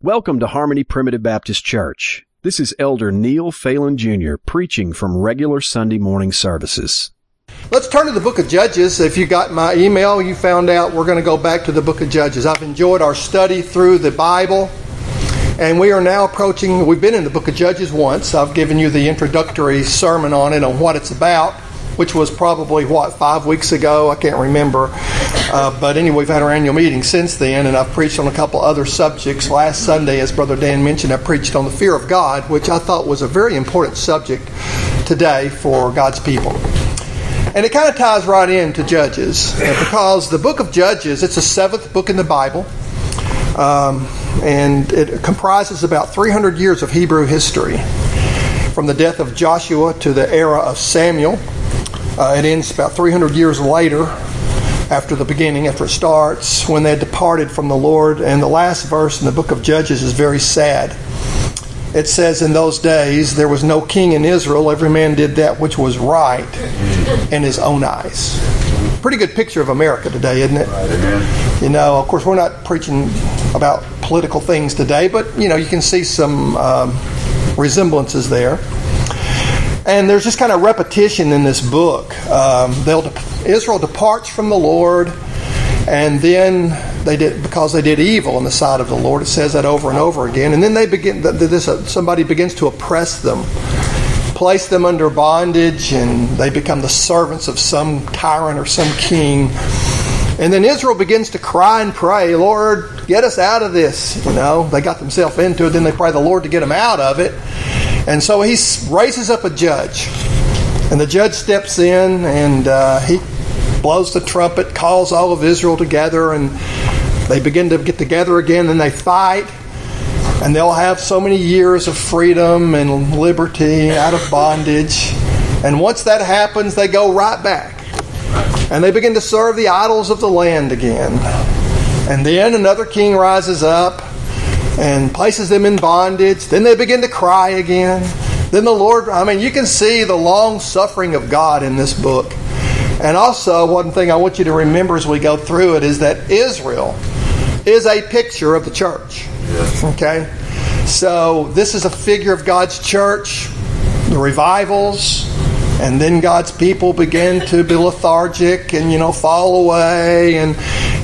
Welcome to Harmony Primitive Baptist Church. This is Elder Neil Phelan Jr. preaching from regular Sunday morning services. Let's turn to the book of Judges. If you got my email, you found out we're going to go back to the book of Judges. I've enjoyed our study through the Bible, and we are now approaching, we've been in the book of Judges once. I've given you the introductory sermon on it, on what it's about, which was probably, 5 weeks ago? I can't remember. But anyway, we've had our annual meeting since then, and I've preached on a couple other subjects. Last Sunday, as Brother Dan mentioned, I preached on the fear of God, which I thought was a very important subject today for God's people. And it kind of ties right into Judges, because the book of Judges, it's the seventh book in the Bible, and it comprises about 300 years of Hebrew history, from the death of Joshua to the era of Samuel. It ends about 300 years later, after the beginning, after it starts, when they had departed from the Lord. And the last verse in the book of Judges is very sad. It says, "In those days there was no king in Israel. Every man did that which was right in his own eyes." Pretty good picture of America today, isn't it? You know, of course, we're not preaching about political things today, but, you know, you can see some resemblances there. And there's just kind of repetition in this book. Israel departs from the Lord, and then because they did evil in the sight of the Lord. It says that over and over again. And then somebody begins to oppress them, place them under bondage, and they become the servants of some tyrant or some king. And then Israel begins to cry and pray, "Lord, get us out of this." You know, they got themselves into it, then they pray the Lord to get them out of it. And so he raises up a judge. And the judge steps in, and he blows the trumpet, calls all of Israel together, and they begin to get together again, and they fight. And they'll have so many years of freedom and liberty out of bondage. And once that happens, they go right back. And they begin to serve the idols of the land again. And then another king rises up and places them in bondage. Then they begin to cry again. Then the Lord, you can see the long suffering of God in this book. And also, one thing I want you to remember as we go through it is that Israel is a picture of the church. Okay? So this is a figure of God's church, the revivals, and then God's people begin to be lethargic and, fall away, and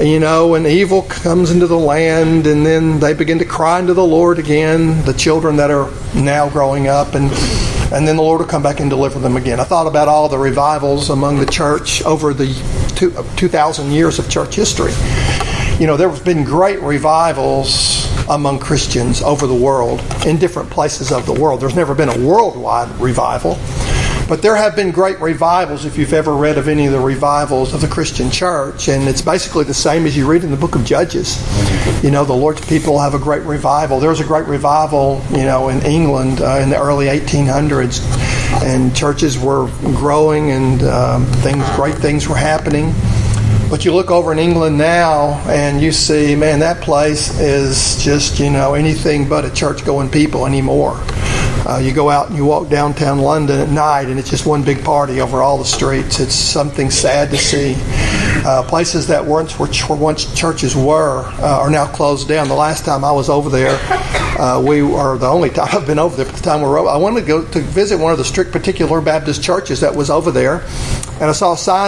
evil comes into the land, and then they begin to cry unto the Lord again, the children that are now growing up, and then the Lord will come back and deliver them again. I thought about all the revivals among the church over the 2,000 years of church history. There have been great revivals among Christians over the world, in different places of the world. There's never been a worldwide revival. But there have been great revivals, if you've ever read of any of the revivals of the Christian church. And it's basically the same as you read in the book of Judges. The Lord's people have a great revival. There was a great revival, in England in the early 1800s. And churches were growing, and great things were happening. But you look over in England now, and you see, man, that place is just, anything but a church-going people anymore. You go out and you walk downtown London at night, and it's just one big party over all the streets. It's something sad to see. Places that once churches are now closed down. The last time I was over there, the only time I've been over there, but the time I wanted to go to visit one of the strict particular Baptist churches that was over there, and I saw a sign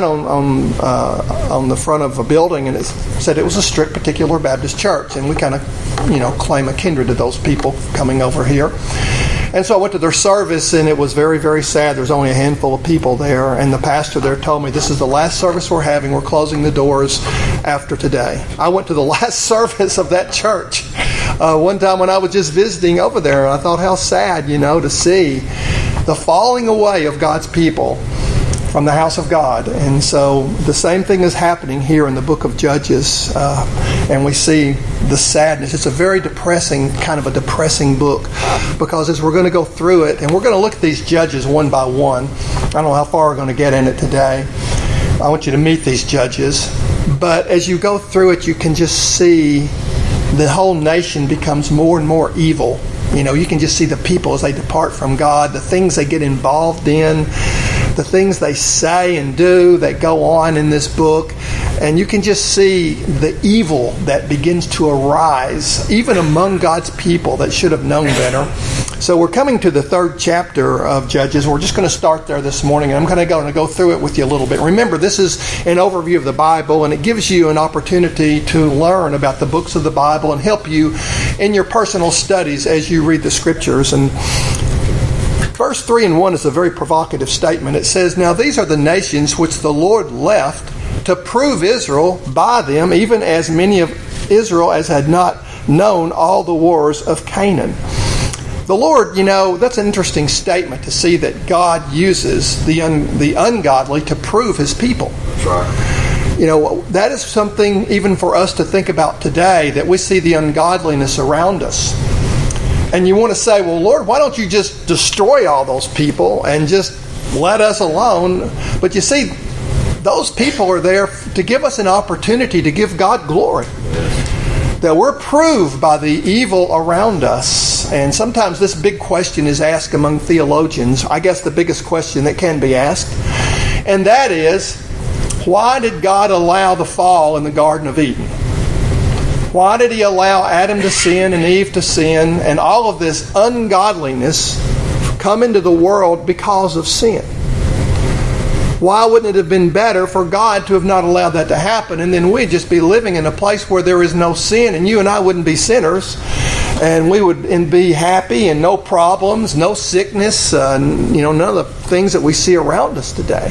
on the front of a building, and it said it was a strict particular Baptist church, and we kind of claim a kindred to those people coming over here. And so I went to their service, and it was very, very sad. There's only a handful of people there, and the pastor there told me, "This is the last service we're having. We're closing the doors after today." I went to the last service of that church one time when I was just visiting over there, and I thought how sad, to see the falling away of God's people from the house of God. And so the same thing is happening here in the book of Judges, and we see the sadness. It's a very depressing book, because as we're going to go through it, and we're going to look at these judges one by one. I don't know how far we're going to get in it today. I want you to meet these judges. But as you go through it, you can just see the whole nation becomes more and more evil. You can just see the people as they depart from God, the things they get involved in. the things they say and do that go on in this book. And you can just see the evil that begins to arise, even among God's people that should have known better. So we're coming to the 3rd chapter of Judges. We're just going to start there this morning, and I'm going to go through it with you a little bit. Remember, this is an overview of the Bible, and it gives you an opportunity to learn about the books of the Bible and help you in your personal studies as you read the Scriptures. And verse 3 and 1 is a very provocative statement. It says, "Now these are the nations which the Lord left to prove Israel by them, even as many of Israel as had not known all the wars of Canaan." The Lord, that's an interesting statement to see that God uses the ungodly to prove His people. That's right. That is something even for us to think about today, that we see the ungodliness around us. And you want to say, well, Lord, why don't you just destroy all those people and just let us alone? But you see, those people are there to give us an opportunity to give God glory. That we're proved by the evil around us. And sometimes this big question is asked among theologians. I guess the biggest question that can be asked. And that is, why did God allow the fall in the Garden of Eden? Why did He allow Adam to sin and Eve to sin and all of this ungodliness come into the world because of sin? Why wouldn't it have been better for God to have not allowed that to happen, and then we'd just be living in a place where there is no sin, and you and I wouldn't be sinners, and we would be happy and no problems, no sickness, none of the things that we see around us today.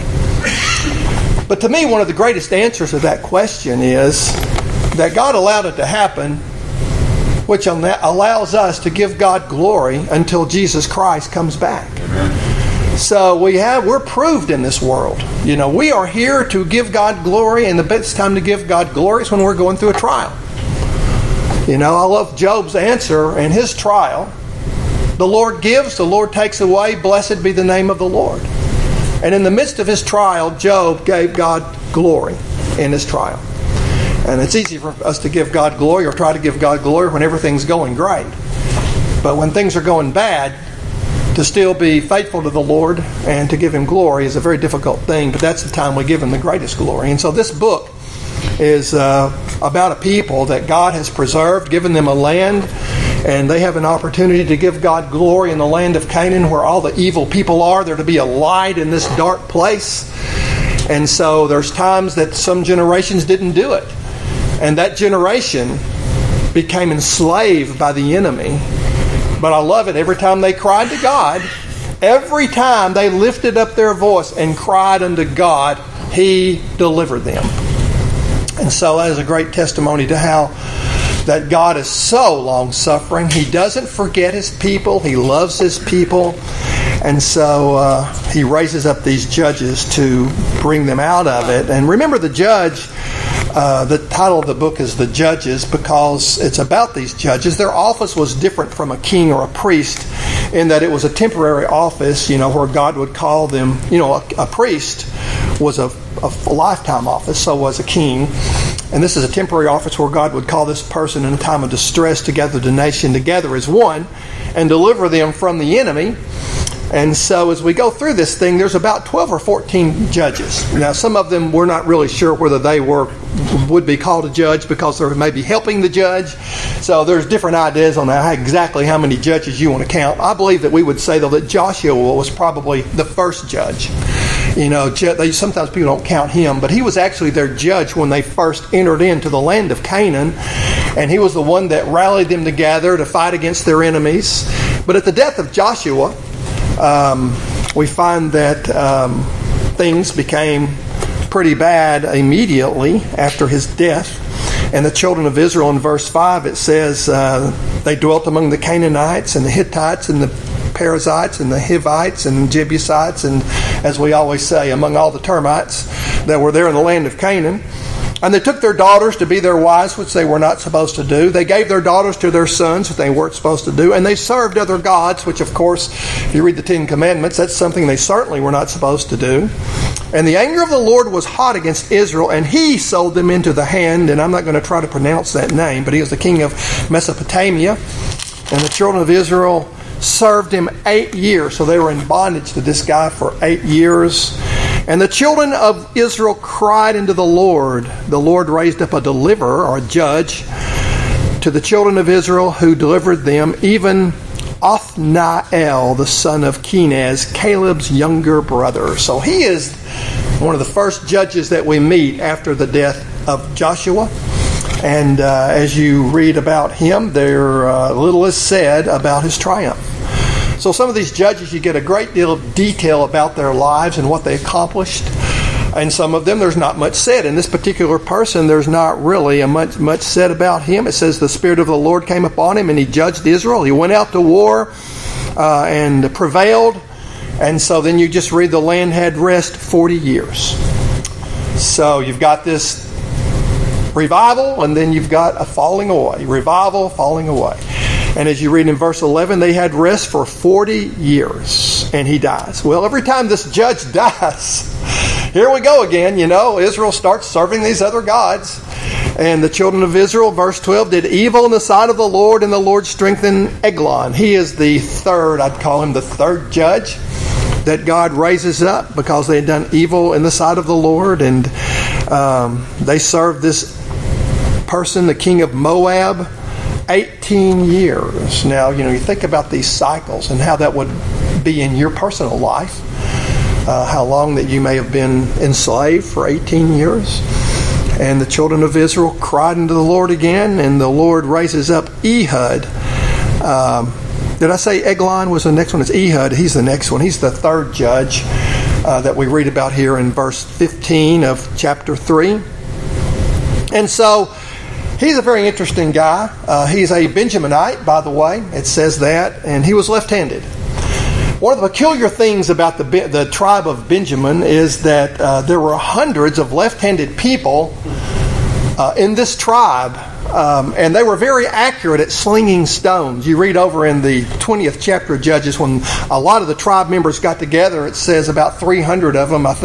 But to me, one of the greatest answers to that question is that God allowed it to happen, which allows us to give God glory until Jesus Christ comes back. Amen. So we're proved in this world. We are here to give God glory, and the best time to give God glory is when we're going through a trial. I love Job's answer in his trial. The Lord gives, the Lord takes away, blessed be the name of the Lord. And in the midst of his trial, Job gave God glory in his trial. And it's easy for us to give God glory or try to give God glory when everything's going great. But when things are going bad, to still be faithful to the Lord and to give Him glory is a very difficult thing, but that's the time we give Him the greatest glory. And so this book is about a people that God has preserved, given them a land, and they have an opportunity to give God glory in the land of Canaan where all the evil people are. They're to be a light in this dark place. And so there's times that some generations didn't do it. And that generation became enslaved by the enemy. But I love it. Every time they cried to God, every time they lifted up their voice and cried unto God, He delivered them. And so that is a great testimony to how that God is so long-suffering. He doesn't forget His people. He loves His people. And so He raises up these judges to bring them out of it. And remember, the judge, the title of the book is The Judges because it's about these judges. Their office was different from a king or a priest in that it was a temporary office, where God would call them. A priest was a lifetime office, so was a king. And this is a temporary office where God would call this person in a time of distress to gather the nation together as one and deliver them from the enemy. And so as we go through this thing, there's about 12 or 14 judges. Now, some of them we're not really sure whether they would be called a judge because they're maybe helping the judge. So there's different ideas on exactly how many judges you want to count. I believe that we would say, though, that Joshua was probably the first judge. Sometimes people don't count him, but he was actually their judge when they first entered into the land of Canaan. And he was the one that rallied them together to fight against their enemies. But at the death of Joshua, we find that things became pretty bad immediately after his death. And the children of Israel, in verse 5, it says they dwelt among the Canaanites and the Hittites and the Perizzites and the Hivites and Jebusites, and as we always say, among all the termites that were there in the land of Canaan. And they took their daughters to be their wives, which they were not supposed to do. They gave their daughters to their sons, which they weren't supposed to do. And they served other gods, which, of course, if you read the Ten Commandments, that's something they certainly were not supposed to do. And the anger of the Lord was hot against Israel, and He sold them into the hand, and I'm not going to try to pronounce that name, but he was the king of Mesopotamia. And the children of Israel served him 8 years. So they were in bondage to this guy for 8 years. And the children of Israel cried unto the Lord. The Lord raised up a deliverer or a judge to the children of Israel, who delivered them, even Othniel, the son of Kenaz, Caleb's younger brother. So he is one of the first judges that we meet after the death of Joshua. And as you read about him, there little is said about his triumph. So some of these judges, you get a great deal of detail about their lives and what they accomplished. And some of them, there's not much said. In this particular person, there's not really much said about him. It says the Spirit of the Lord came upon him and he judged Israel. He went out to war and prevailed. And so then you just read the land had rest 40 years. So you've got this revival and then you've got a falling away. Revival, falling away. And as you read in verse 11, they had rest for 40 years and he dies. Well, every time this judge dies, here we go again, Israel starts serving these other gods. And the children of Israel, verse 12, did evil in the sight of the Lord, and the Lord strengthened Eglon. He is the third, I'd call him the third judge that God raises up because they had done evil in the sight of the Lord. And they served this person, the king of Moab, 18 years. Now, you think about these cycles and how that would be in your personal life. How long that you may have been enslaved for 18 years. And the children of Israel cried unto the Lord again, and the Lord raises up Ehud. Did I say Eglon was the next one? It's Ehud. He's the next one. He's the third judge that we read about here in verse 15 of chapter 3. And so he's a very interesting guy. He's a Benjaminite, by the way. It says that. And he was left-handed. One of the peculiar things about the tribe of Benjamin is that there were hundreds of left-handed people in this tribe, and they were very accurate at slinging stones. You read over in the 20th chapter of Judges, when a lot of the tribe members got together, it says about 300 of them,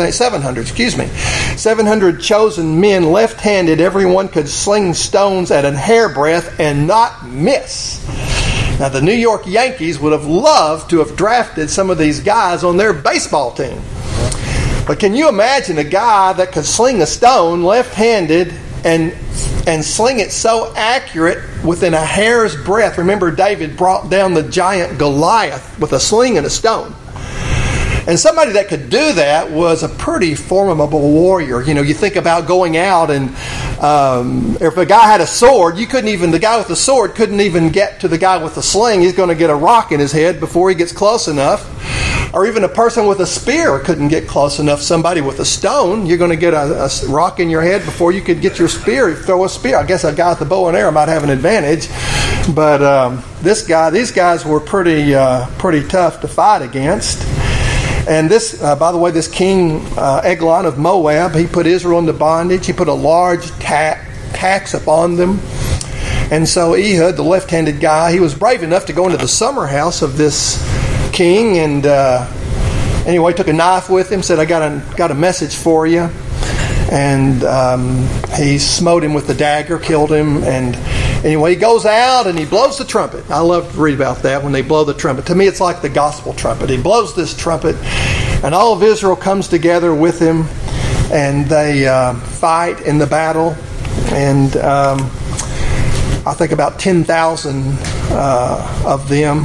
700 chosen men, left-handed. Everyone could sling stones at a hairbreadth and not miss. Now, the New York Yankees would have loved to have drafted some of these guys on their baseball team. But can you imagine a guy that could sling a stone left-handed and sling it so accurate within a hair's breadth? Remember, David brought down the giant Goliath with a sling and a stone. And somebody that could do that was a pretty formidable warrior. You think about going out and if a guy had a sword, the guy with the sword couldn't even get to the guy with the sling. He's going to get a rock in his head before he gets close enough. Or even a person with a spear couldn't get close enough. Somebody with a stone, you're going to get a rock in your head before you could get your spear. Throw a spear. I guess a guy with the bow and arrow might have an advantage. But these guys were pretty tough to fight against. And this, by the way, this king Eglon of Moab, he put Israel into bondage. He put a large tax upon them. And so Ehud, the left-handed guy, he was brave enough to go into the summer house of this king. And anyway, took a knife with him, said, I got a message for you. And he smote him with the dagger, killed him. And anyway, he goes out and he blows the trumpet. I love to read about that when they blow the trumpet. To me, it's like the gospel trumpet. He blows this trumpet, and all of Israel comes together with him, and they fight in the battle. And I think about 10,000 of them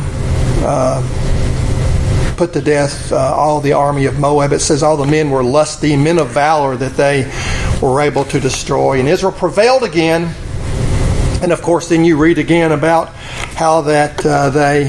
put to death all the army of Moab. It says all the men were lusty, men of valor that they were able to destroy. And Israel prevailed again. And of course, then you read again about how that they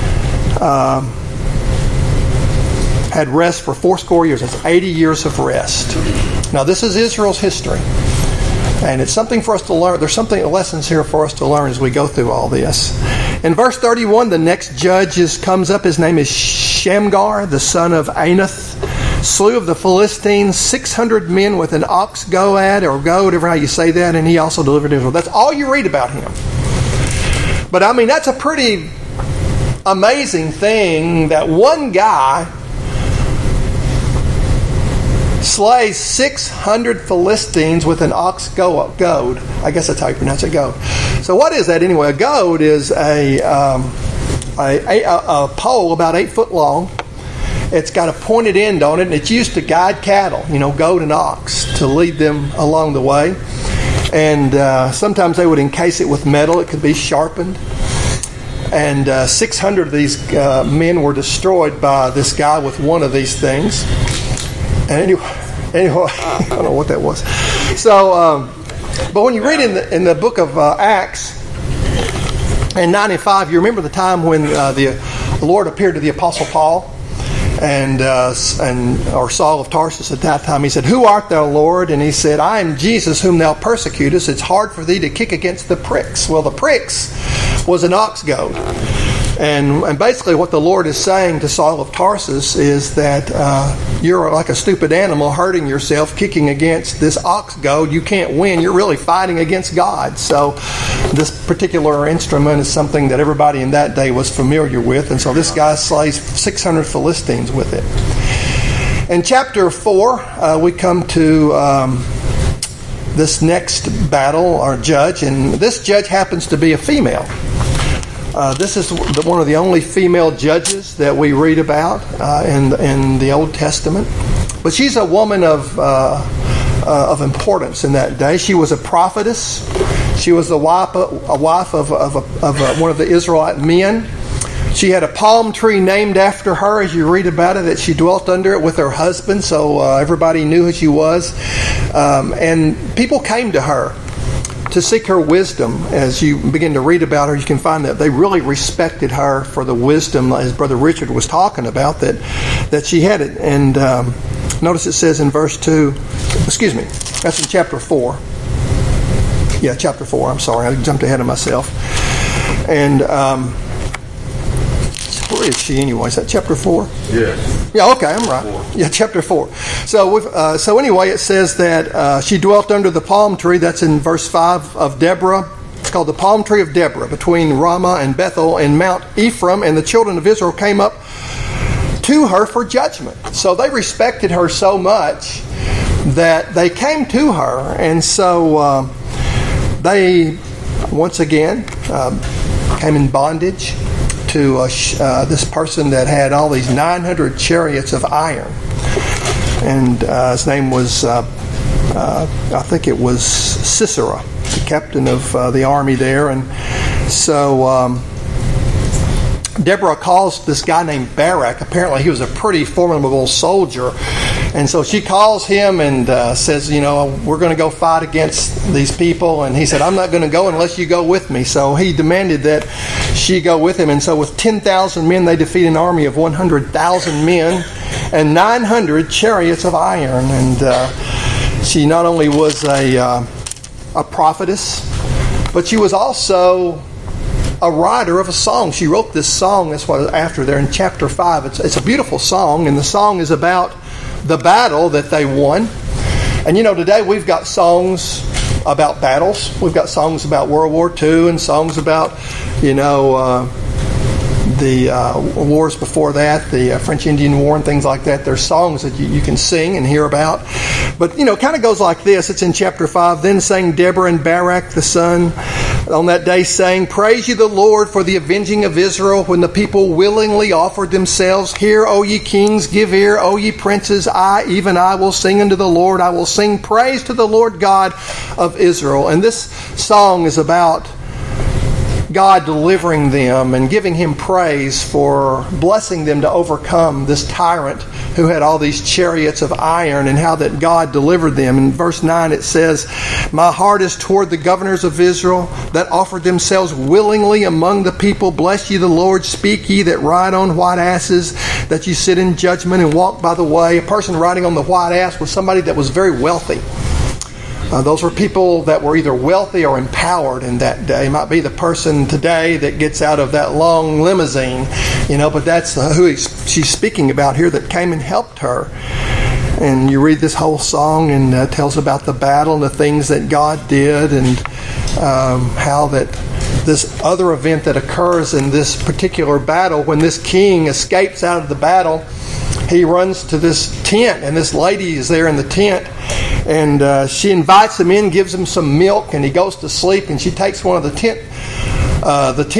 had rest for 80 years. That's 80 years of rest. Now, this is Israel's history. And it's something for us to learn. There's lessons here for us to learn as we go through all this. In verse 31, the next judge comes up. His name is Shamgar, the son of Anath. Slew of the Philistines 600 men with an ox goad, or goad, whatever how you say that, and he also delivered Israel. That's all you read about him. But I mean, that's a pretty amazing thing that one guy slays 600 Philistines with an ox goad. I guess that's how you pronounce it, goad. So what is that anyway? A goad is a a pole about 8 foot long. It's got a pointed end on it, and it's used to guide cattle, goat and ox, to lead them along the way. And sometimes they would encase it with metal. It could be sharpened. And 600 of these men were destroyed by this guy with one of these things. And anyway, I don't know what that was. So, but when you read in the book of Acts, in 95, you remember the time when the Lord appeared to the Apostle Paul or Saul of Tarsus at that time. He said, "Who art thou, Lord?" And he said, "I am Jesus whom thou persecutest. It's hard for thee to kick against the pricks." Well, the pricks was an ox goad. And basically what the Lord is saying to Saul of Tarsus is that you're like a stupid animal hurting yourself, kicking against this ox goad. You can't win. You're really fighting against God. So this particular instrument is something that everybody in that day was familiar with. And so this guy slays 600 Philistines with it. In chapter 4, we come to this next battle or judge. And this judge happens to be a female. This is one of the only female judges that we read about in the Old Testament. But she's a woman of importance in that day. She was a prophetess. She was a wife of one of the Israelite men. She had a palm tree named after her, as you read about it, that she dwelt under it with her husband, so everybody knew who she was. And people came to her to seek her wisdom. As you begin to read about her, you can find that they really respected her for the wisdom, as Brother Richard was talking about, that she had it. And notice it says in verse 2, that's in chapter 4. Yeah, chapter 4, I'm sorry, I jumped ahead of myself. And where is she anyway? Is that chapter 4? Yes. Yeah, okay, I'm right. 4. Yeah, chapter 4. So anyway, it says that she dwelt under the palm tree. That's in verse 5 of Deborah. It's called the palm tree of Deborah, between Ramah and Bethel and Mount Ephraim. And the children of Israel came up to her for judgment. So they respected her so much that they came to her. And so they, once again, came in bondage to this person that had all these 900 chariots of iron. And his name was, I think it was Sisera, the captain of the army there. And so Deborah calls this guy named Barak. Apparently he was a pretty formidable soldier. And so she calls him and says, we're going to go fight against these people. And he said, I'm not going to go unless you go with me. So he demanded that she go with him. And so with 10,000 men, they defeat an army of 100,000 men and 900 chariots of iron. And she not only was a prophetess, but she was also a writer of a song. She wrote this song. That's what after there in chapter 5. It's a beautiful song, and the song is about the battle that they won. And today we've got songs about battles. We've got songs about World War II and songs about, the wars before that, the French Indian War and things like that. There's songs that you can sing and hear about. But, kind of goes like this. It's in chapter 5. Then sang Deborah and Barak the son on that day, saying, Praise ye the Lord for the avenging of Israel, when the people willingly offered themselves. Hear, O ye kings, give ear, O ye princes. Even I will sing unto the Lord. I will sing praise to the Lord God of Israel. And this song is about God delivering them and giving Him praise for blessing them to overcome this tyrant who had all these chariots of iron, and how that God delivered them. In verse 9 it says, My heart is toward the governors of Israel that offered themselves willingly among the people. Bless ye the Lord. Speak ye that ride on white asses, that ye sit in judgment and walk by the way. A person riding on the white ass was somebody that was very wealthy. Those were people that were either wealthy or empowered in that day. It might be the person today that gets out of that long limousine, but that's who she's speaking about here, that came and helped her. And you read this whole song, and it tells about the battle and the things that God did, and how that this other event that occurs in this particular battle, when this king escapes out of the battle, he runs to this tent, and this lady is there in the tent, and she invites him in, gives him some milk, and he goes to sleep, and she takes one of the tent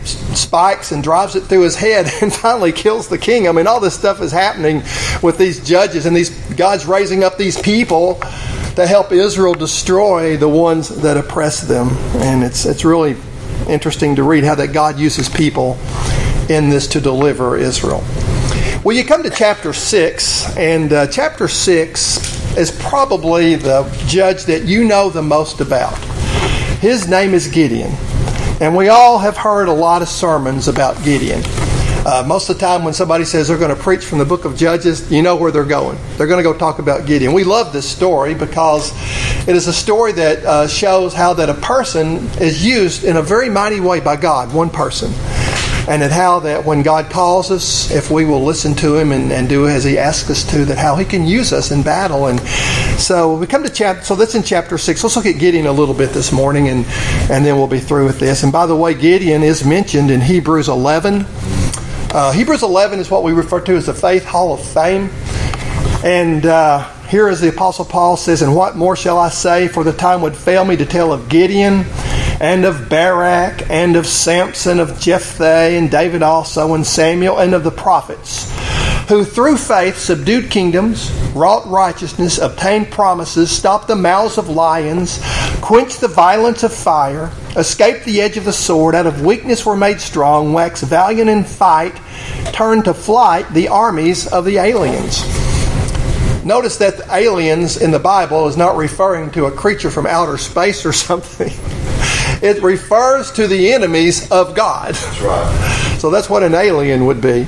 spikes and drives it through his head and finally kills the king. I mean, all this stuff is happening with these judges, and God's raising up these people to help Israel destroy the ones that oppress them. And it's really interesting to read how that God uses people in this to deliver Israel. Well, you come to chapter 6, and chapter 6 is probably the judge that you know the most about. His name is Gideon. And we all have heard a lot of sermons about Gideon. Most of the time when somebody says they're going to preach from the book of Judges, you know where they're going. They're going to go talk about Gideon. We love this story because it is a story that shows how that a person is used in a very mighty way by God, one person. And that how that when God calls us, if we will listen to Him and do as He asks us to, that how He can use us in battle. And so we come to so that's in chapter 6. Let's look at Gideon a little bit this morning, and then we'll be through with this. And by the way, Gideon is mentioned in Hebrews 11. Hebrews 11 is what we refer to as the Faith Hall of Fame. And here as the Apostle Paul says, "And what more shall I say? For the time would fail me to tell of Gideon, and of Barak, and of Samson, of Jephthah, and David also, and Samuel, and of the prophets, who through faith subdued kingdoms, wrought righteousness, obtained promises, stopped the mouths of lions, quenched the violence of fire, escaped the edge of the sword, out of weakness were made strong, waxed valiant in fight, turned to flight the armies of the aliens." Notice that the aliens in the Bible is not referring to a creature from outer space or something. It refers to the enemies of God. That's right. So that's what an alien would be.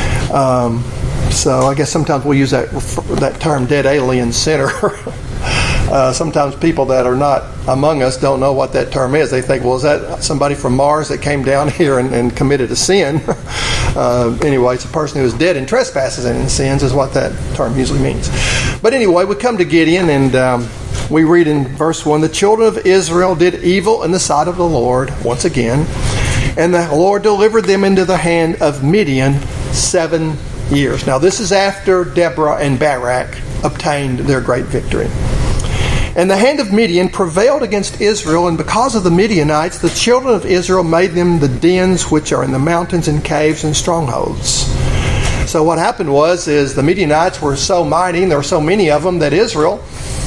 So I guess sometimes we use that term, dead alien center. Sometimes people that are not among us don't know what that term is. They think, well, is that somebody from Mars that came down here and committed a sin? Anyway, it's a person who is dead in trespasses and in sins is what that term usually means. But anyway, we come to Gideon, and we read in verse 1, "The children of Israel did evil in the sight of the Lord," once again, "and the Lord delivered them into the hand of Midian 7 years." Now this is after Deborah and Barak obtained their great victory. "And the hand of Midian prevailed against Israel, and because of the Midianites, the children of Israel made them the dens which are in the mountains and caves and strongholds." So what happened is the Midianites were so mighty, and there were so many of them, that Israel,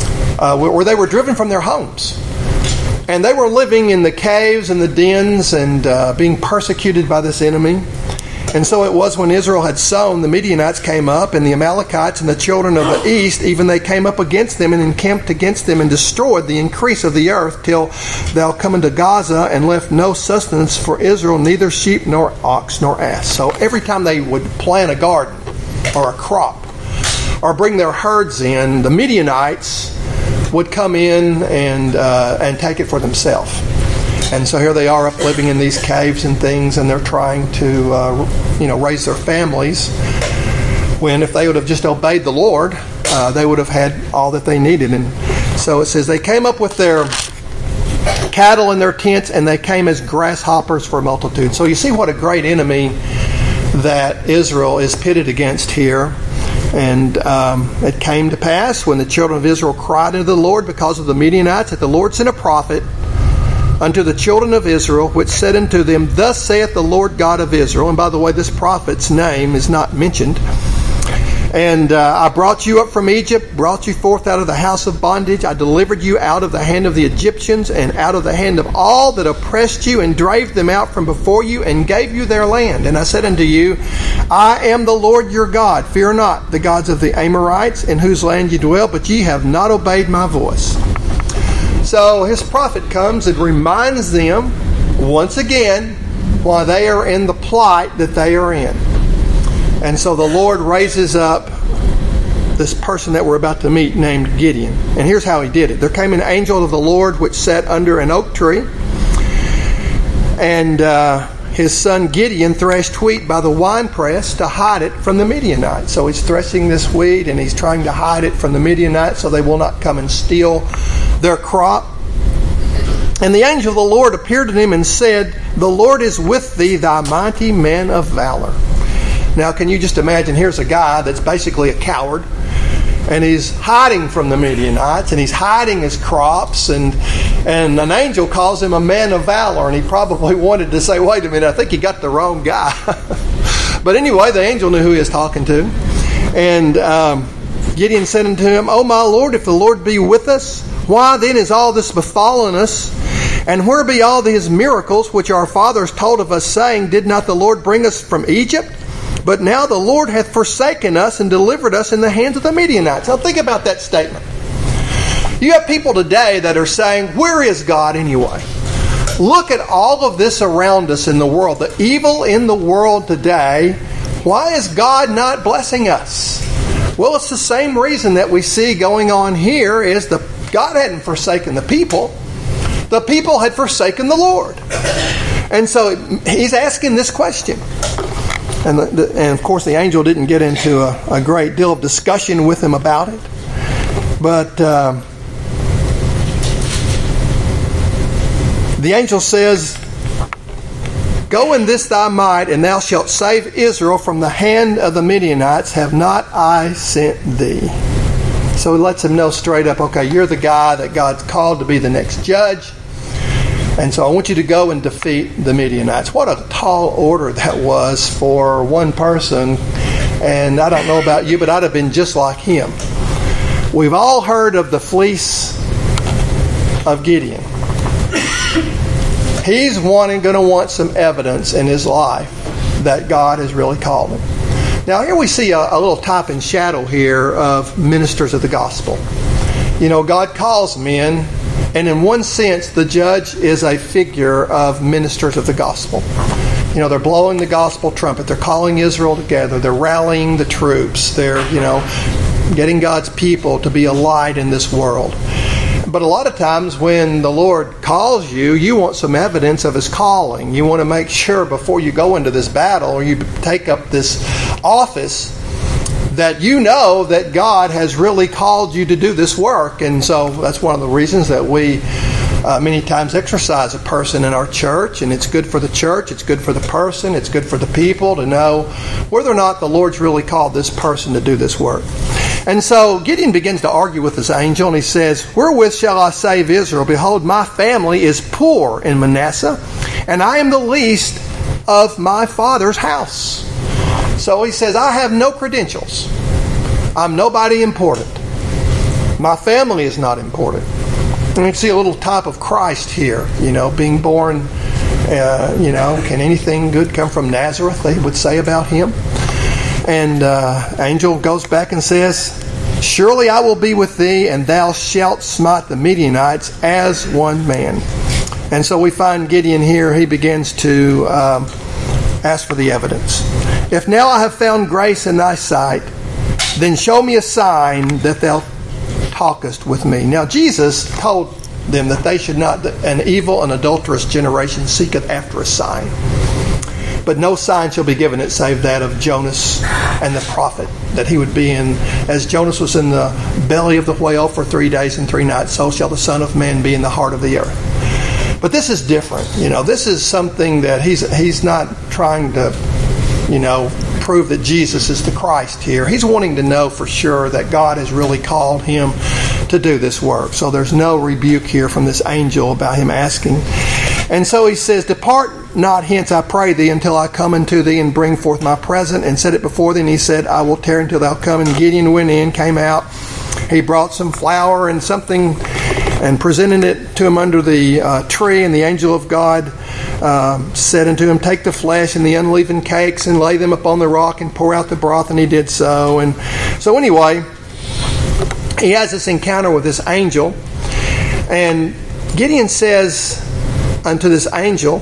they were driven from their homes. And they were living in the caves and the dens and being persecuted by this enemy. And so it was when Israel had sown, the Midianites came up, and the Amalekites and the children of the east, even they came up against them and encamped against them and destroyed the increase of the earth till thou come into Gaza, and left no sustenance for Israel, neither sheep nor ox nor ass. So every time they would plant a garden or a crop or bring their herds in, the Midianites would come in and take it for themselves. And so here they are up living in these caves and things, and they're trying to raise their families, when if they would have just obeyed the Lord, they would have had all that they needed. And so it says they came up with their cattle in their tents, and they came as grasshoppers for a multitude. So you see what a great enemy that Israel is pitted against here. And it came to pass when the children of Israel cried unto the Lord because of the Midianites, that the Lord sent a prophet unto the children of Israel, which said unto them, "Thus saith the Lord God of Israel." And by the way, this prophet's name is not mentioned. "And I brought you up from Egypt, brought you forth out of the house of bondage. I delivered you out of the hand of the Egyptians, and out of the hand of all that oppressed you, and drave them out from before you, and gave you their land. And I said unto you, I am the Lord your God. Fear not the gods of the Amorites, in whose land ye dwell, but ye have not obeyed my voice." So his prophet comes and reminds them once again why they are in the plight that they are in. And so the Lord raises up this person that we're about to meet named Gideon. And here's how he did it. There came an angel of the Lord which sat under an oak tree, and his son Gideon threshed wheat by the winepress to hide it from the Midianites. So he's threshing this wheat, and he's trying to hide it from the Midianites so they will not come and steal their crop. And the angel of the Lord appeared to him and said, "The Lord is with thee, thy mighty man of valor." Now, can you just imagine, here's a guy that's basically a coward. And he's hiding from the Midianites, and he's hiding his crops, and an angel calls him a man of valor, and he probably wanted to say, wait a minute, I think he got the wrong guy. But anyway, the angel knew who he was talking to. And Gideon said unto him, O my Lord, if the Lord be with us, why then is all this befallen us? And where be all these miracles which our fathers told of us, saying, did not the Lord bring us from Egypt? But now the Lord hath forsaken us and delivered us in the hands of the Midianites. Now think about that statement. You have people today that are saying, where is God anyway? Look at all of this around us in the world, the evil in the world today. Why is God not blessing us? Well, it's the same reason that we see going on here is God hadn't forsaken the people. The people had forsaken the Lord. And so he's asking this question. And of course the angel didn't get into a great deal of discussion with him about it. But the angel says, go in this thy might, and thou shalt save Israel from the hand of the Midianites. Have not I sent thee? So he lets him know straight up, okay, you're the guy that God's called to be the next judge. And so I want you to go and defeat the Midianites. What a tall order that was for one person. And I don't know about you, but I'd have been just like him. We've all heard of the fleece of Gideon. He's going to want some evidence in his life that God has really called him. Now here we see a little type and shadow here of ministers of the gospel. You know, God calls men, and in one sense, the judge is a figure of ministers of the gospel. You know, they're blowing the gospel trumpet. They're calling Israel together. They're rallying the troops. They're, getting God's people to be a light in this world. But a lot of times when the Lord calls you, you want some evidence of His calling. You want to make sure before you go into this battle or you take up this office that you know that God has really called you to do this work. And so that's one of the reasons that we many times exercise a person in our church. And it's good for the church, it's good for the person, it's good for the people to know whether or not the Lord's really called this person to do this work. And so Gideon begins to argue with this angel, and he says, wherewith shall I save Israel? Behold, my family is poor in Manasseh, and I am the least of my father's house. So he says, I have no credentials. I'm nobody important. My family is not important. And you see a little type of Christ here, being born, can anything good come from Nazareth, they would say about him. And angel goes back and says, surely I will be with thee, and thou shalt smite the Midianites as one man. And so we find Gideon here, he begins to ask for the evidence. If now I have found grace in thy sight, then show me a sign that thou talkest with me. Now Jesus told them that they should not, an evil and adulterous generation seeketh after a sign. But no sign shall be given it save that of Jonas and the prophet, that he would be in, as Jonas was in the belly of the whale for 3 days and 3 nights, so shall the Son of Man be in the heart of the earth. But this is different. This is something that he's not trying to, prove that Jesus is the Christ here. He's wanting to know for sure that God has really called him to do this work. So there's no rebuke here from this angel about him asking. And so he says, depart not hence, I pray thee, until I come unto thee and bring forth my present and set it before thee. And he said, I will tarry until thou come. And Gideon went in, came out. He brought some flour and something and presented it to him under the tree. And the angel of God said unto him, take the flesh and the unleavened cakes and lay them upon the rock and pour out the broth. And he did so. And so anyway, he has this encounter with this angel. And Gideon says unto this angel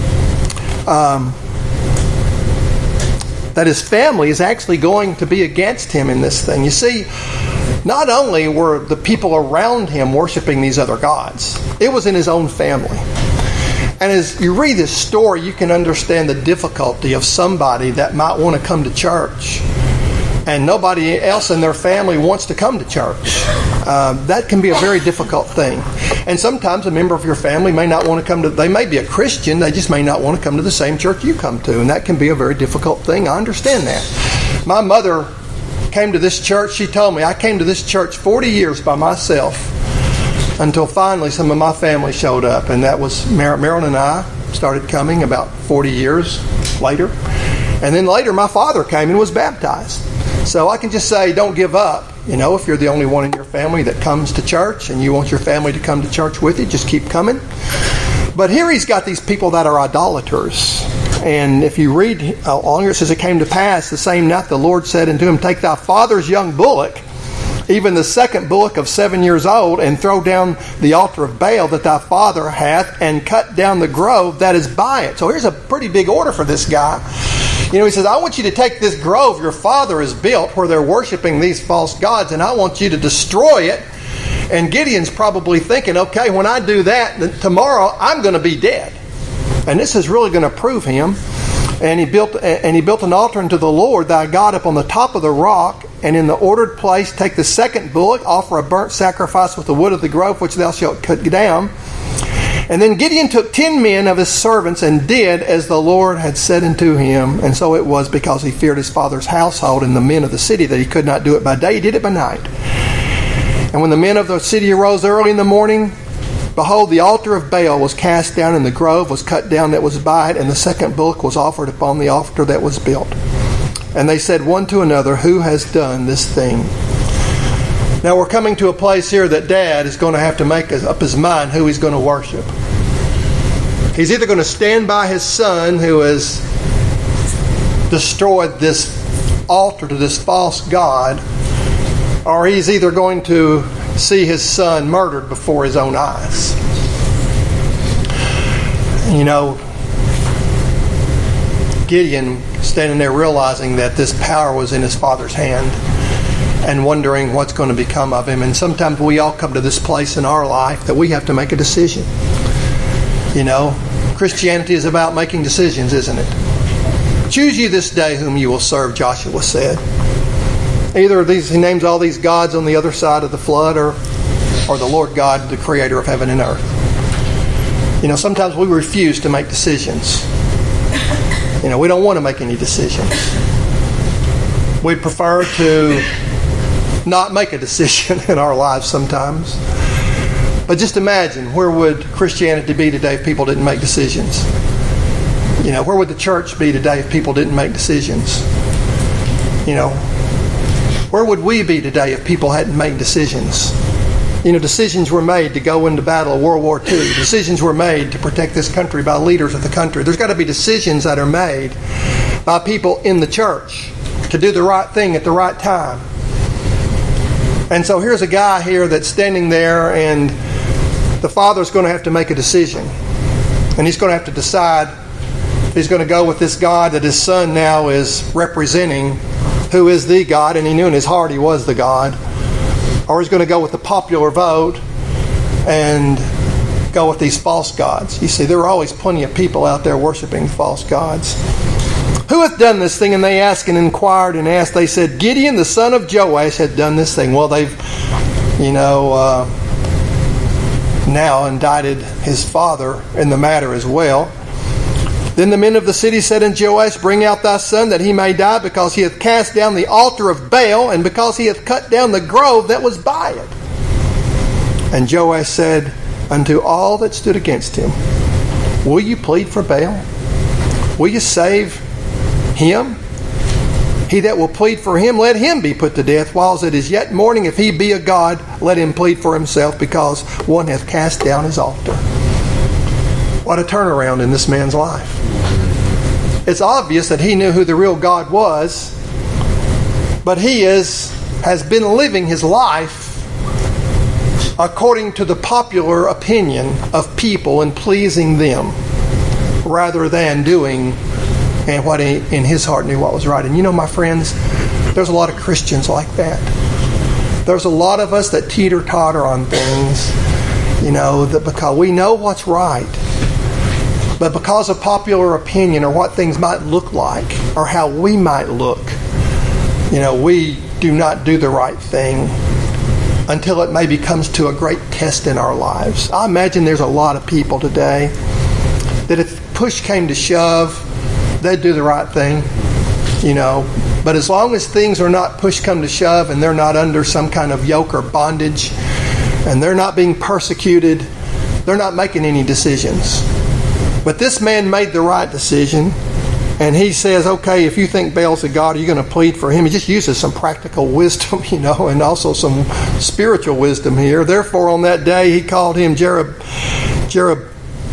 that his family is actually going to be against him in this thing. You see, not only were the people around him worshiping these other gods, it was in his own family. And as you read this story, you can understand the difficulty of somebody that might want to come to church and nobody else in their family wants to come to church. That can be a very difficult thing. And sometimes a member of your family may not want to come to, they may be a Christian, they just may not want to come to the same church you come to. And that can be a very difficult thing. I understand that. My mother came to this church. She told me, I came to this church 40 years by myself until finally some of my family showed up. And that was Marilyn and I started coming about 40 years later. And then later my father came and was baptized. So I can just say, don't give up. You know, if you're the only one in your family that comes to church and you want your family to come to church with you, just keep coming. But here he's got these people that are idolaters. And if you read on here, it says, it came to pass the same night the Lord said unto him, take thy father's young bullock, even the second bullock of 7 years old, and throw down the altar of Baal that thy father hath, and cut down the grove that is by it. So here's a pretty big order for this guy. You know, he says, I want you to take this grove your father has built where they're worshiping these false gods, and I want you to destroy it. And Gideon's probably thinking, okay, when I do that, then tomorrow I'm going to be dead. And this is really going to prove him. And he built an altar unto the Lord thy God up on the top of the rock, and in the ordered place take the second bullock, offer a burnt sacrifice with the wood of the grove which thou shalt cut down. And then Gideon took 10 men of his servants and did as the Lord had said unto him. And so it was, because he feared his father's household and the men of the city, that he could not do it by day. He did it by night. And when the men of the city arose early in the morning, behold, the altar of Baal was cast down, and the grove was cut down that was by it, and the second bullock was offered upon the altar that was built. And they said one to another, who has done this thing? Now we're coming to a place here that Dad is going to have to make up his mind who he's going to worship. He's either going to stand by his son who has destroyed this altar to this false god, or he's either going to see his son murdered before his own eyes. You know, Gideon standing there realizing that this power was in his father's hand and wondering what's going to become of him. And sometimes we all come to this place in our life that we have to make a decision. You know, Christianity is about making decisions, isn't it? Choose ye this day whom you will serve, Joshua said. Either of these, he names all these gods on the other side of the flood, or the Lord God, the creator of heaven and earth. You know, sometimes we refuse to make decisions. You know, we don't want to make any decisions. We prefer to not make a decision in our lives sometimes. But just imagine, where would Christianity be today if people didn't make decisions? You know, where would the church be today if people didn't make decisions? You know, where would we be today if people hadn't made decisions? You know, decisions were made to go into battle of World War II. Decisions were made to protect this country by leaders of the country. There's got to be decisions that are made by people in the church to do the right thing at the right time. And so here's a guy here that's standing there, and the father's going to have to make a decision. And he's going to have to decide if he's going to go with this God that his son now is representing, who is the God, and he knew in his heart he was the God. Or he's going to go with the popular vote and go with these false gods. You see, there are always plenty of people out there worshiping false gods. Who hath done this thing? And they asked and inquired and asked. They said, Gideon, the son of Joash, had done this thing. Well, they've, now indicted his father in the matter as well. Then the men of the city said unto Joash, bring out thy son, that he may die, because he hath cast down the altar of Baal, and because he hath cut down the grove that was by it. And Joash said unto all that stood against him, will you plead for Baal? Will you save him? He that will plead for him, let him be put to death, whiles it is yet morning. If he be a god, let him plead for himself, because one hath cast down his altar. What a turnaround in this man's life. It's obvious that he knew who the real God was, but he has been living his life according to the popular opinion of people and pleasing them, rather than doing and what he, in his heart, knew what was right. And you know, my friends, there's a lot of Christians like that. There's a lot of us that teeter-totter on things, that because we know what's right, but because of popular opinion or what things might look like or how we might look, we do not do the right thing until it maybe comes to a great test in our lives. I imagine there's a lot of people today that if push came to shove, they'd do the right thing, But as long as things are not push come to shove and they're not under some kind of yoke or bondage and they're not being persecuted, they're not making any decisions. But this man made the right decision. And he says, okay, if you think Baal's a god, are you going to plead for him? He just uses some practical wisdom, and also some spiritual wisdom here. Therefore, on that day, he called him Jerubbaal,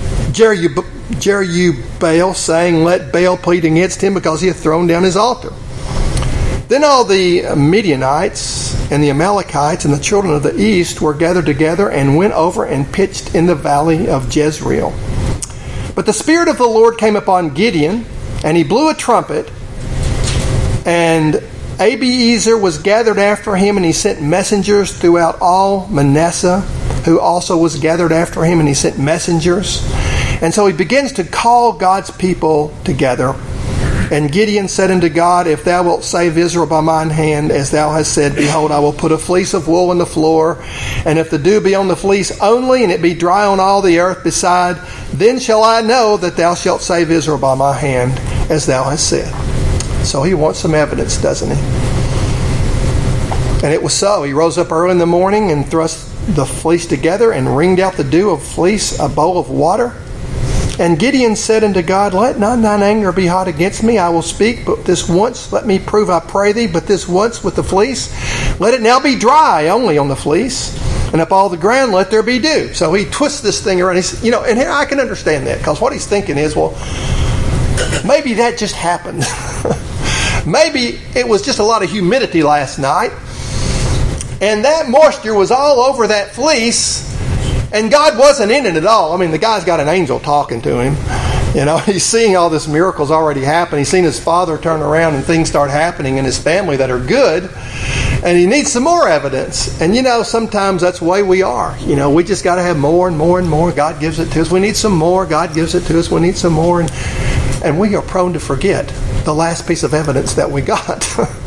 saying, let Baal plead against him because he hath thrown down his altar. Then all the Midianites and the Amalekites and the children of the east were gathered together and went over and pitched in the valley of Jezreel. But the Spirit of the Lord came upon Gideon, and he blew a trumpet, and Abiezer was gathered after him, and he sent messengers throughout all Manasseh, who also was gathered after him, and he sent messengers. And so he begins to call God's people together. And Gideon said unto God, if thou wilt save Israel by mine hand, as thou hast said, behold, I will put a fleece of wool on the floor, and if the dew be on the fleece only, and it be dry on all the earth beside, then shall I know that thou shalt save Israel by my hand, as thou hast said. So he wants some evidence, doesn't he? And it was so. He rose up early in the morning and thrust the fleece together and wringed out the dew of fleece, a bowl of water. And Gideon said unto God, let not thine anger be hot against me. I will speak, but this once let me prove, I pray thee, but this once with the fleece. Let it now be dry only on the fleece, and up all the ground let there be dew. So he twists this thing around. He's, and here I can understand that, because what he's thinking is, well, maybe that just happened. Maybe it was just a lot of humidity last night, and that moisture was all over that fleece, and God wasn't in it at all. I mean, the guy's got an angel talking to him. He's seeing all these miracles already happen. He's seen his father turn around and things start happening in his family that are good. And he needs some more evidence. And sometimes that's the way we are. We just got to have more and more and more. God gives it to us. We need some more. God gives it to us. We need some more. And we are prone to forget the last piece of evidence that we got.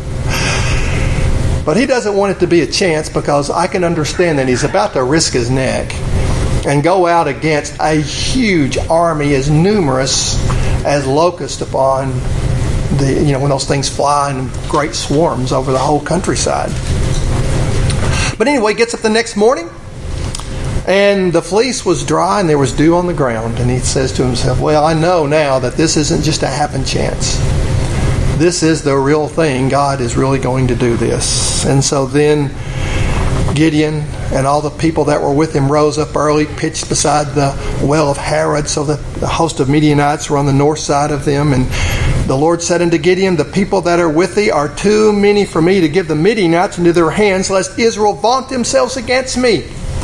But he doesn't want it to be a chance, because I can understand that he's about to risk his neck and go out against a huge army as numerous as locusts upon when those things fly in great swarms over the whole countryside. But anyway, he gets up the next morning, and the fleece was dry and there was dew on the ground. And he says to himself, well, I know now that this isn't just a happen chance. This is the real thing. God is really going to do this. And so then Gideon and all the people that were with him rose up early, pitched beside the well of Harod, so that the host of Midianites were on the north side of them. And the Lord said unto Gideon, the people that are with thee are too many for me to give the Midianites into their hands, lest Israel vaunt themselves against me,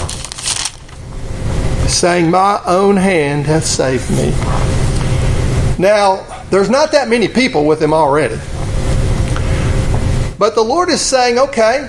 saying, my own hand hath saved me. Now, there's not that many people with him already. But the Lord is saying, okay,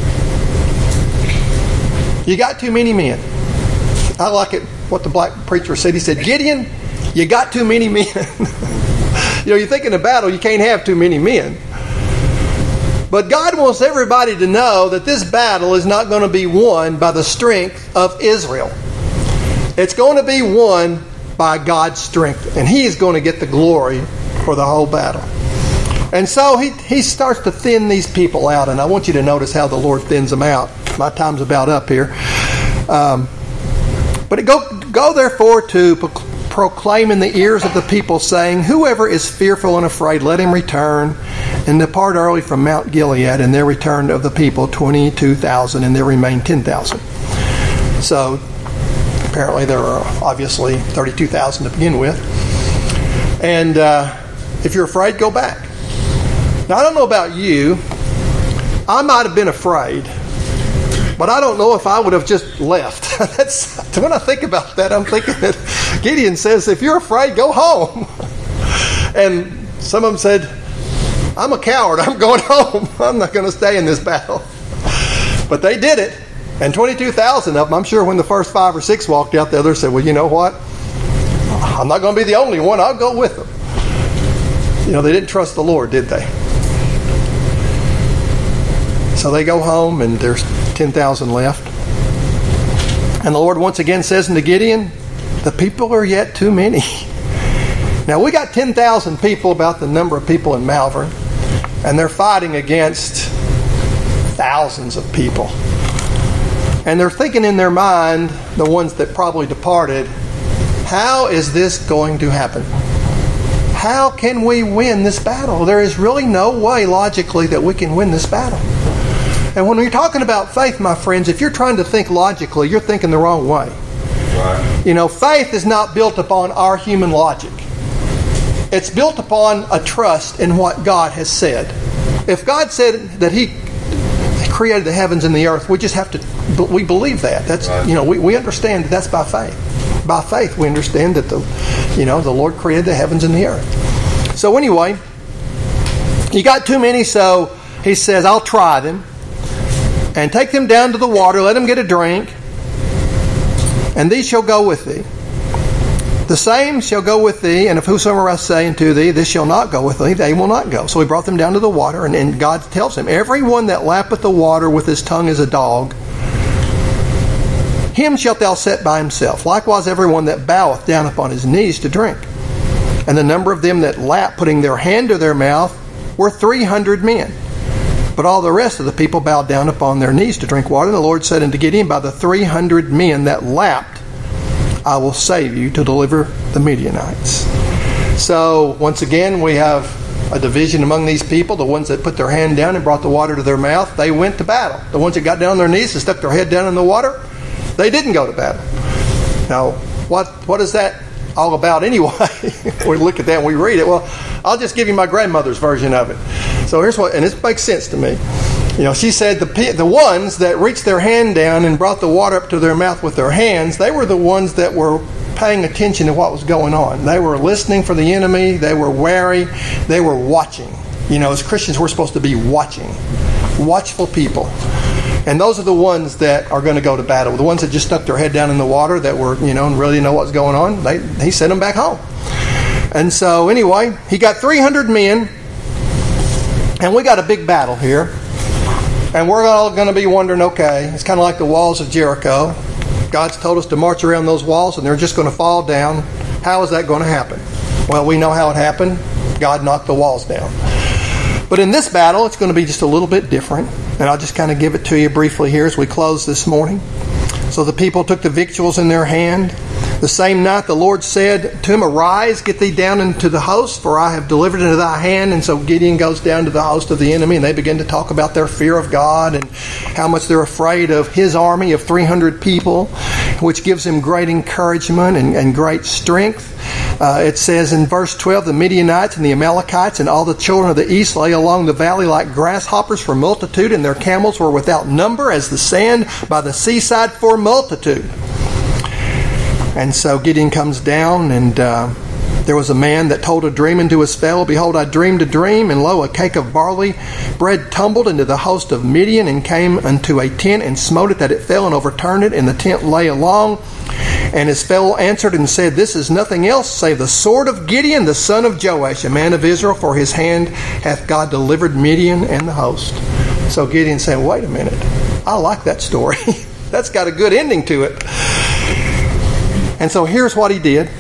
you got too many men. I like it, what the black preacher said. He said, Gideon, you got too many men. You think in a battle you can't have too many men. But God wants everybody to know that this battle is not going to be won by the strength of Israel. It's going to be won by God's strength, and He is going to get the glory for the whole battle. And so he starts to thin these people out, and I want you to notice how the Lord thins them out. My time's about up here. But go therefore to proclaim in the ears of the people, saying, whoever is fearful and afraid, let him return and depart early from Mount Gilead. And there returned of the people 22,000, and there remained 10,000. So apparently there were obviously 32,000 to begin with. And if you're afraid, go back. Now, I don't know about you. I might have been afraid, but I don't know if I would have just left. When I think about that, I'm thinking that Gideon says, if you're afraid, go home. And some of them said, I'm a coward. I'm going home. I'm not going to stay in this battle. But they did it. And 22,000 of them, I'm sure when the first 5 or 6 walked out, the others said, well, you know what? I'm not going to be the only one. I'll go with them. They didn't trust the Lord, did they? So they go home, and there's 10,000 left. And the Lord once again says unto Gideon, the people are yet too many. Now, we got 10,000 people, about the number of people in Malvern. and they're fighting against thousands of people. And they're thinking in their mind, the ones that probably departed, how is this going to happen? How can we win this battle? There is really no way logically that we can win this battle. And when we're talking about faith, my friends, if you're trying to think logically, you're thinking the wrong way. Right. You know, faith is not built upon our human logic. It's built upon a trust in what God has said. If God said that He created the heavens and the earth, we just have to, we believe that. That's right. You know, we understand that that's by faith. By faith, we understand that the Lord created the heavens and the earth. So anyway, He got too many, so He says, I'll try them and take them down to the water, let them get a drink, and these shall go with thee. The same shall go with thee, and if whosoever I say unto thee, this shall not go with thee, they will not go. So He brought them down to the water, and God tells him, everyone that lappeth the water with his tongue as a dog, him shalt thou set by himself. Likewise everyone that boweth down upon his knees to drink. And the number of them that lapped, putting their hand to their mouth, were 300 men. But all the rest of the people bowed down upon their knees to drink water. And the Lord said unto Gideon, by the 300 men that lapped, I will save you to deliver the Midianites. So, once again, we have a division among these people. The ones that put their hand down and brought the water to their mouth, they went to battle. The ones that got down on their knees and stuck their head down in the water, they didn't go to battle. Now, what is that all about anyway? We look at that and we read it. Well, I'll just give you my grandmother's version of it. So here's what, and this makes sense to me. You know, she said the ones that reached their hand down and brought the water up to their mouth with their hands, they were the ones that were paying attention to what was going on. They were listening for the enemy. They were wary. They were watching. You know, as Christians, we're supposed to be watching. Watchful people. And those are the ones that are going to go to battle. The ones that just stuck their head down in the water that were, and really didn't know what was going on, he sent them back home. And so, anyway, he got 300 men, and we got a big battle here. And we're all going to be wondering, okay, it's kind of like the walls of Jericho. God's told us to march around those walls and they're just going to fall down. How is that going to happen? Well, we know how it happened. God knocked the walls down. But in this battle, it's going to be just a little bit different. And I'll just kind of give it to you briefly here as we close this morning. So the people took the victuals in their hand. The same night the Lord said to him, arise, get thee down into the host, for I have delivered into thy hand. And so Gideon goes down to the host of the enemy, and they begin to talk about their fear of God and how much they're afraid of his army of 300 people, which gives him great encouragement and great strength. It says in verse 12, the Midianites and the Amalekites and all the children of the east lay along the valley like grasshoppers for multitude, and their camels were without number as the sand by the seaside for multitude. And so Gideon comes down, and there was a man that told a dream unto his fellow. Behold, I dreamed a dream, and lo, a cake of barley bread tumbled into the host of Midian, and came unto a tent, and smote it that it fell, and overturned it, and the tent lay along. And his fellow answered and said, this is nothing else save the sword of Gideon, the son of Joash, a man of Israel, for his hand hath God delivered Midian and the host. So Gideon said, wait a minute, I like that story. That's got a good ending to it. And so here's what he did.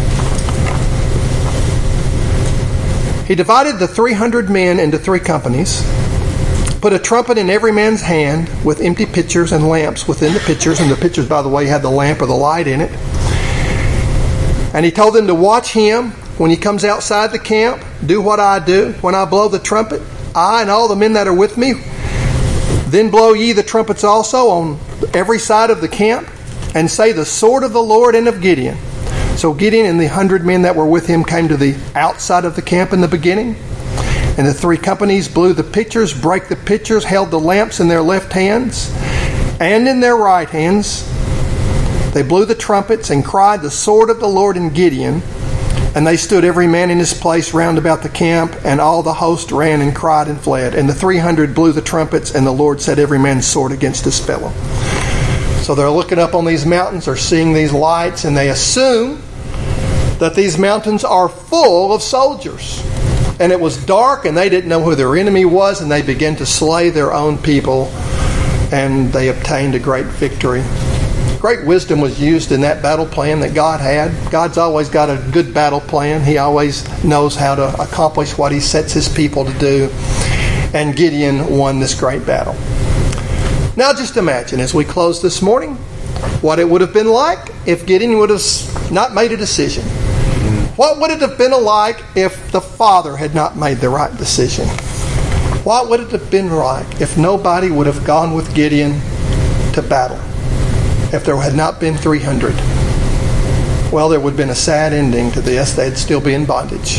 He divided the 300 men into 3 companies, put a trumpet in every man's hand with empty pitchers and lamps within the pitchers. And the pitchers, by the way, had the lamp or the light in it. And he told them to watch him when he comes outside the camp. Do what I do. When I blow the trumpet, I and all the men that are with me, then blow ye the trumpets also on every side of the camp, and say, the sword of the Lord and of Gideon. So Gideon and the 100 men that were with him came to the outside of the camp in the beginning. And the 3 companies blew the pitchers, brake the pitchers, held the lamps in their left hands, and in their right hands. They blew the trumpets and cried, the sword of the Lord and Gideon. And they stood every man in his place round about the camp, and all the host ran and cried and fled. And the 300 blew the trumpets, and the Lord set every man's sword against his fellow. So they're looking up on these mountains, they're seeing these lights, and they assume that these mountains are full of soldiers. And it was dark, and they didn't know who their enemy was, and they began to slay their own people, and they obtained a great victory. great wisdom was used in that battle plan that God had. God's always got a good battle plan. He always knows how to accomplish what He sets His people to do. And Gideon won this great battle. Now just imagine, as we close this morning, what it would have been like if Gideon would have not made a decision. What would it have been like if the father had not made the right decision? What would it have been like if nobody would have gone with Gideon to battle? If there had not been 300? Well, there would have been a sad ending to this. They'd still be in bondage.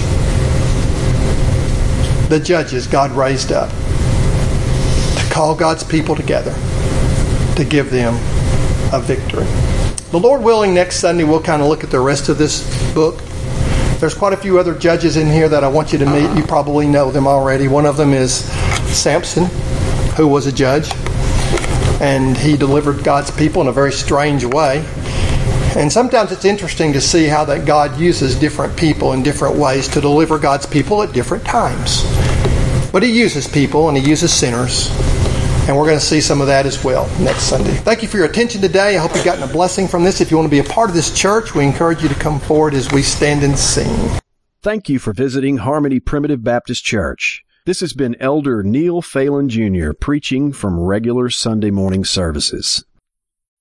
The judges God raised up to call God's people together to give them a victory. The Lord willing, next Sunday we'll kind of look at the rest of this book. There's quite a few other judges in here that I want you to meet. You probably know them already. One of them is Samson, who was a judge, and he delivered God's people in a very strange way. And sometimes it's interesting to see how that God uses different people in different ways to deliver God's people at different times. But He uses people and He uses sinners. And we're going to see some of that as well next Sunday. Thank you for your attention today. I hope you've gotten a blessing from this. If you want to be a part of this church, we encourage you to come forward as we stand and sing. Thank you for visiting Harmony Primitive Baptist Church. This has been Elder Neil Phelan Jr. preaching from regular Sunday morning services.